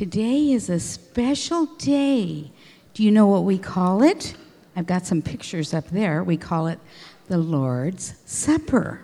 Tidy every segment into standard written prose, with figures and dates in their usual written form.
Today is a special day. Do you know what we call it? I've got some pictures up there. We call it the Lord's Supper.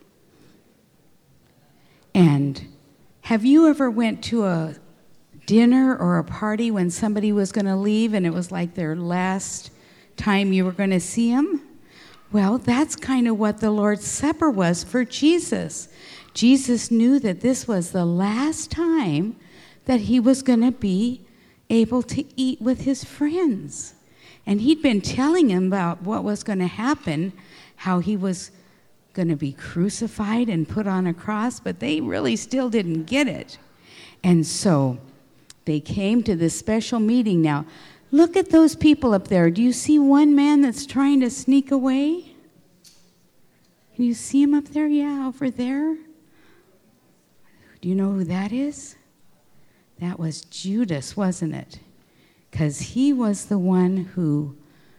And have you ever went to a dinner or a party when somebody was going to leave and it was like their last time you were going to see them? Well, that's kind of what the Lord's Supper was for Jesus. Jesus knew that this was the last time that he was going to be able to eat with his friends. And he'd been telling them about what was going to happen, how he was going to be crucified and put on a cross, but they really still didn't get it. And so they came to this special meeting. Now, look at those people up there. Do you see one man that's trying to sneak away? Can you see him up there? Yeah, over there. Do you know who that is? That was Judas, wasn't it? Because he was the one who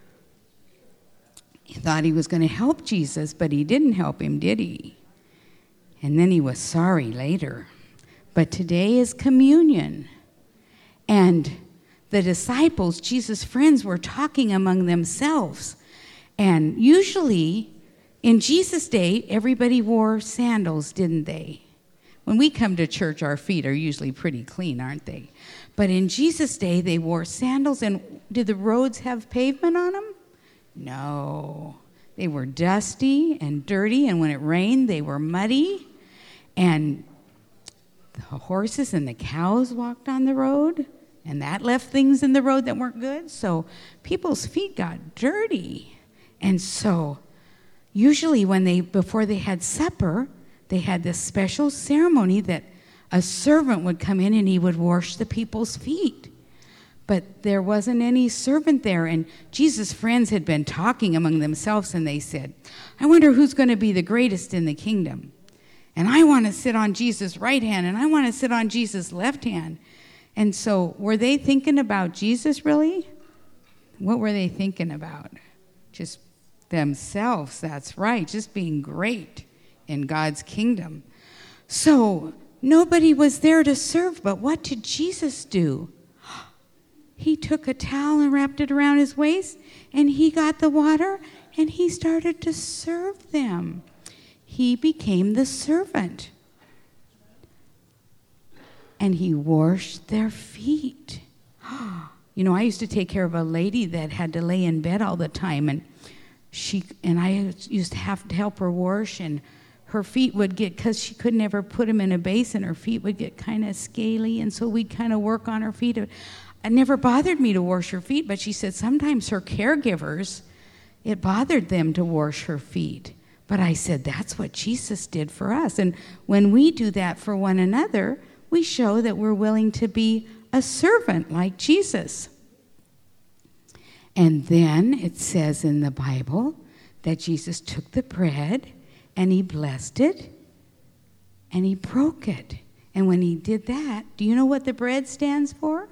thought he was going to help Jesus, but he didn't help him, did he? And then he was sorry later. But today is communion. And the disciples, Jesus' friends, were talking among themselves. And usually, in Jesus' day, everybody wore sandals, didn't they? When we come to church, our feet are usually pretty clean, aren't they? But in Jesus' day, they wore sandals. And did the roads have pavement on them? No. They were dusty and dirty, and when it rained, they were muddy. And the horses and the cows walked on the road, and that left things in the road that weren't good. So people's feet got dirty. And so usually before they had supper, they had this special ceremony that a servant would come in and he would wash the people's feet. But there wasn't any servant there, and Jesus' friends had been talking among themselves, and they said, I wonder who's going to be the greatest in the kingdom. And I want to sit on Jesus' right hand, and I want to sit on Jesus' left hand. And so were they thinking about Jesus, really? What were they thinking about? Just themselves, that's right, just being great in God's kingdom. So nobody was there to serve, but what did Jesus do? He took a towel and wrapped it around his waist, and he got the water, and he started to serve them. He became the servant. And he washed their feet. You know, I used to take care of a lady that had to lay in bed all the time, and I used to have to help her wash, and her feet would get, because she could never put them in a basin, her feet would get kind of scaly, and so we'd kind of work on her feet. It never bothered me to wash her feet, but she said sometimes her caregivers, it bothered them to wash her feet. But I said, that's what Jesus did for us. And when we do that for one another, we show that we're willing to be a servant like Jesus. And then it says in the Bible that Jesus took the bread and he blessed it and he broke it. And when he did that, do you know what the bread stands for?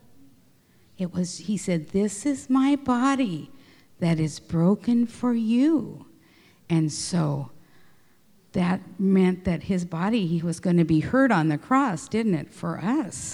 He said, this is my body that is broken for you. And so that meant that his body, he was going to be hurt on the cross, didn't it, for us?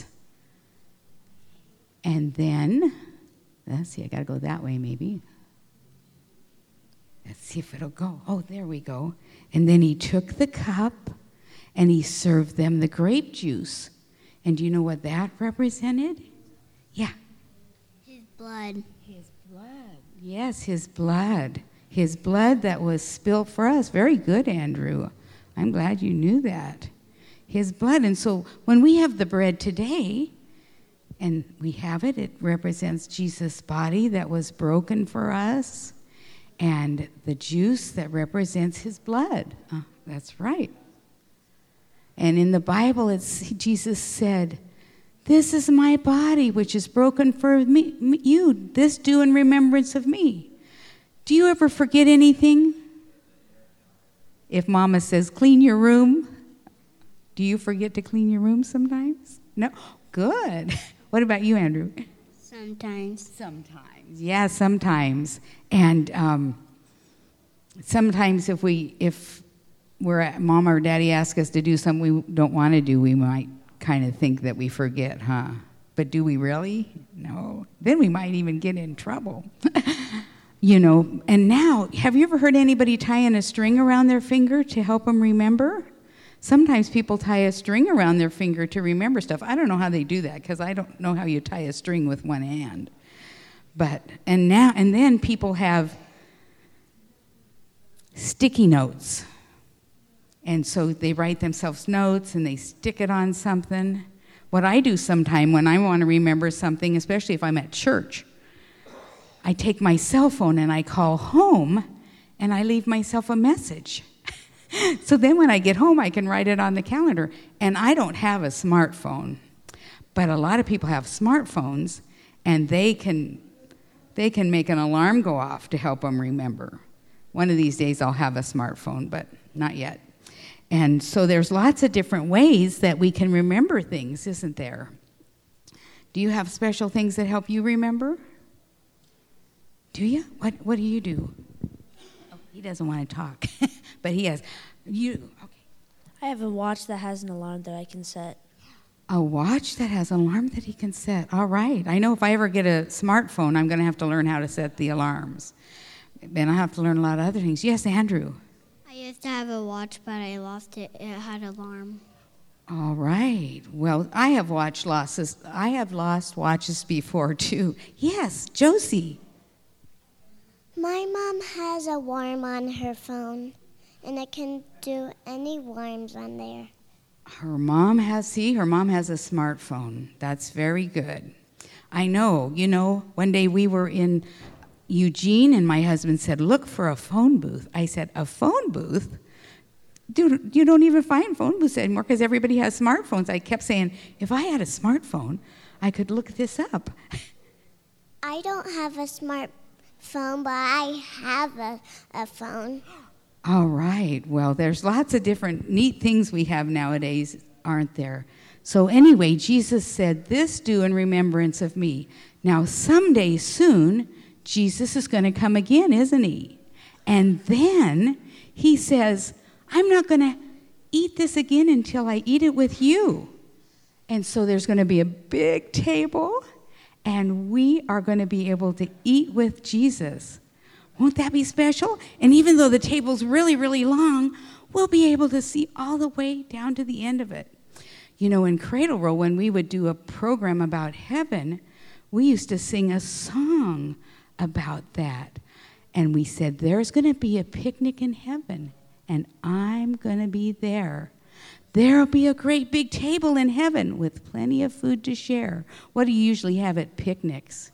And then, let's see, I got to go that way maybe. Let's see if it'll go. Oh, there we go. And then he took the cup and he served them the grape juice. And do you know what that represented? Yeah. His blood. His blood. Yes, his blood. His blood that was spilled for us. Very good, Andrew. I'm glad you knew that. His blood. And so when we have the bread today, and we have it, it represents Jesus' body that was broken for us, and the juice that represents his blood. That's right. And in the Bible, Jesus said, this is my body, which is broken for you. This do in remembrance of me. Do you ever forget anything? If Mama says, clean your room, do you forget to clean your room sometimes? No? Good. What about you, Andrew? Sometimes. Sometimes. Yeah, sometimes. And sometimes if Mama or Daddy ask us to do something we don't want to do, we might kind of think that we forget, huh? But do we really? No. Then we might even get in trouble. You know, and now, have you ever heard anybody tying a string around their finger to help them remember? Sometimes people tie a string around their finger to remember stuff. I don't know how they do that because I don't know how you tie a string with one hand. And then people have sticky notes. And so they write themselves notes and they stick it on something. What I do sometime when I want to remember something, especially if I'm at church, I take my cell phone and I call home and I leave myself a message. So then when I get home, I can write it on the calendar. And I don't have a smartphone, but a lot of people have smartphones and they can make an alarm go off to help them remember. One of these days I'll have a smartphone, but not yet. And so there's lots of different ways that we can remember things, isn't there? Do you have special things that help you remember? Do you? What do you do? Oh, he doesn't want to talk, but he has. You okay? I have a watch that has an alarm that I can set. A watch that has an alarm that he can set. All right. I know if I ever get a smartphone, I'm going to have to learn how to set the alarms. And I have to learn a lot of other things. Yes, Andrew. I used to have a watch, but I lost it. It had an alarm. All right. Well, I have lost watches before too. Yes, Josie. My mom has a worm on her phone, and it can do any worms on there. Her mom has a smartphone. That's very good. I know, one day we were in Eugene, and my husband said, look for a phone booth. I said, a phone booth? Dude, you don't even find phone booths anymore because everybody has smartphones. I kept saying, if I had a smartphone, I could look this up. I don't have a smartphone, but I have a phone. All right. Well, there's lots of different neat things we have nowadays, aren't there? So anyway, Jesus said, this do in remembrance of me. Now, someday soon, Jesus is going to come again, isn't he? And then he says, I'm not going to eat this again until I eat it with you. And so there's going to be a big table, and we are going to be able to eat with Jesus. Won't that be special? And even though the table's really, really long, we'll be able to see all the way down to the end of it. In Cradle Roll, when we would do a program about heaven, we used to sing a song about that. And we said, there's going to be a picnic in heaven, and I'm going to be there. There'll be a great big table in heaven with plenty of food to share. What do you usually have at picnics?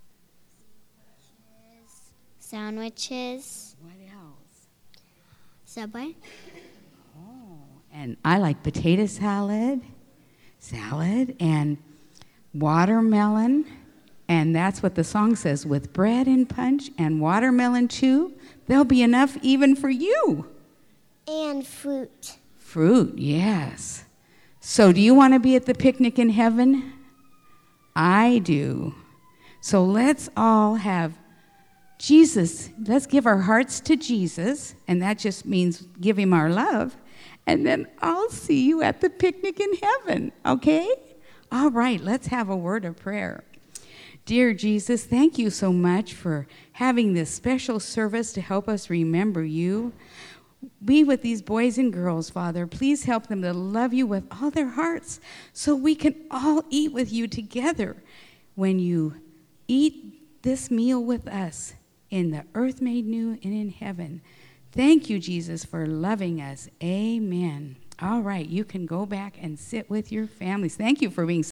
Sandwiches. What else? Subway. Oh, and I like potato salad, and watermelon. And that's what the song says, with bread and punch and watermelon too, there'll be enough even for you. And fruit. Fruit, yes. So do you want to be at the picnic in heaven? I do. So let's all have Jesus. Let's give our hearts to Jesus, and that just means give him our love. And then I'll see you at the picnic in heaven, okay? All right, let's have a word of prayer. Dear Jesus, thank you so much for having this special service to help us remember you. Be with these boys and girls, Father. Please help them to love you with all their hearts so we can all eat with you together when you eat this meal with us in the earth made new and in heaven. Thank you, Jesus, for loving us. Amen. All right, you can go back and sit with your families. Thank you for being